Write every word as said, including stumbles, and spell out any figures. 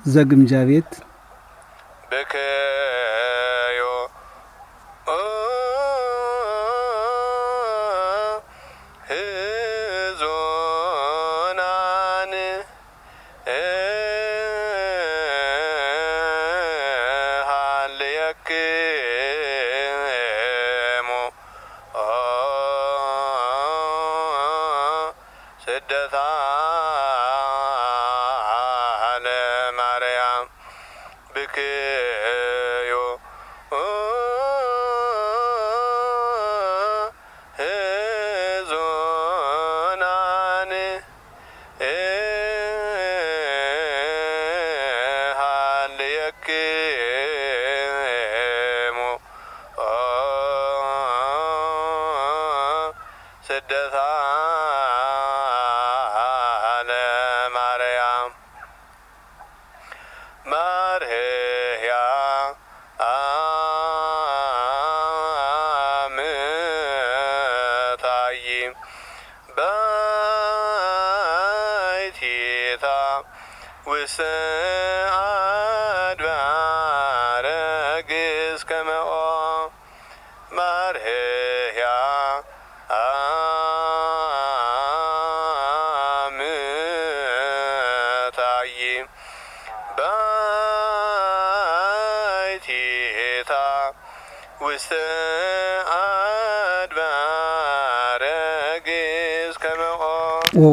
ዘግምጃ ቤት በከዮ ህዞናን ሃልየክሙ ስደታ ለማርያም ብክዮ ህዞናን ሃልየክሙ ስደታ ለማርያም ማርያም አምታይ ባይቲታ ውስአድባረ ግእዝከመኦ ማርያም አምታይ ባይቲታ ውስተ